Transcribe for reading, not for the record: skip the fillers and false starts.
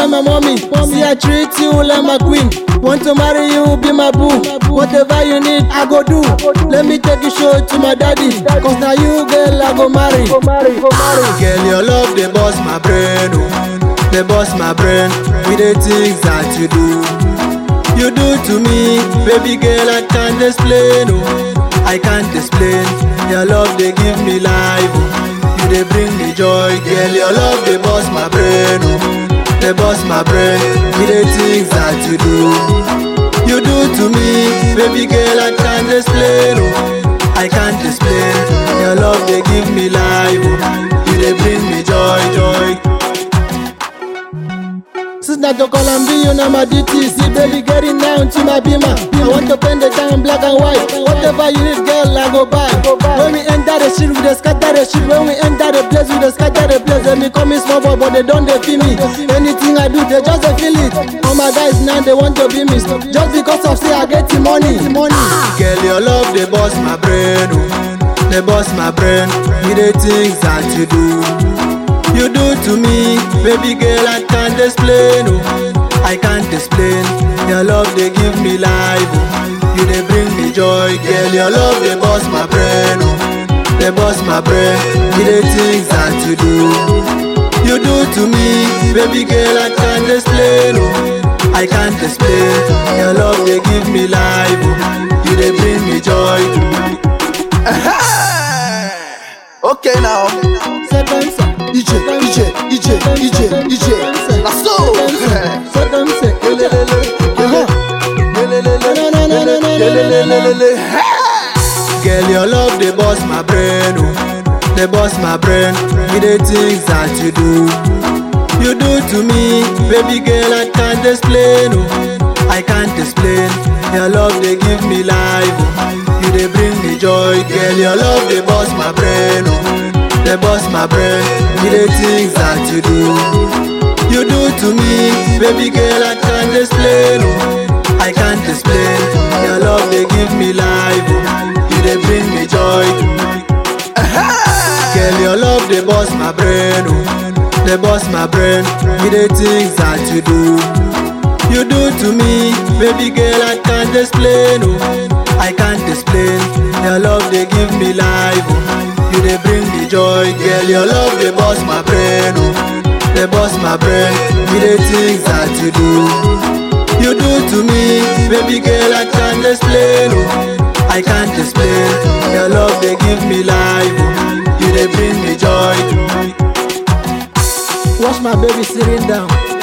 like my mommy. See, I treat you like my queen. Want to marry you, be my boo. Whatever you need, I go do. Let me take you show to my daddy. Cause now you, girl, I go marry. Girl, your love, they bust my brain, oh. They bust my brain with the things that you do. You do to me, baby girl, I can't explain, oh. I can't explain. Your love, they give me life, oh. You, they bring me joy. Girl, your love, they bust my brain, oh. They bust my brain with the things that you do. You do to me, baby girl, I can't explain, oh. I can't explain. Your love, they give me life, oh. You, they bring me joy, joy. Since not to Colombia, you know my duty. See, baby, getting down to my beamer. I want to paint the town black and white. Whatever you need, girl, I go buy. When we enter the shit, we just scatter the shit. When we enter the place, we just scatter the place. They me call me small boy, but they don't they feel me. Anything I do, they just they feel it. All my guys now, they want to be me. Just because of say I get the money. Girl, your love, they bust my brain, oh. They bust my brain with the things that you do. You do to me, baby girl, I can't explain, oh. I can't explain. Your love, they give me life, oh. You, they bring me joy. Girl, your love, they bust my brain, oh. They bust my brain with the things that you do. You do to me, baby girl, I can't explain, oh. I can't explain. Your love, they give me life, oh. You, they bring me joy. Okay now. EJ. Let's go. Girl, your love, they bust my brain, oh. They bust my brain with the things that you do. You do to me, baby girl, I can't explain, oh. I can't explain. Your love, they give me life, oh. You, they bring me joy. Girl, your love, they bust my brain, oh. They bust my brain with the things that you do. You do to me, baby girl, I can't explain, oh. I can't explain. Your love, they give me life, oh. You, they bring me joy. Girl, your love, they bust my brain, oh. They bust my brain with the things that you do. You do to me, baby girl, I can't explain, oh. I can't explain. Your love, they give me life, oh. You, they bring me joy. Girl, your love, they bust my brain, oh. They bust my brain with the things that you do. You do to me, baby girl, I can't explain, oh. I can't explain. Your love, they give me life, oh. You, they bring me joy. Watch my baby sitting down.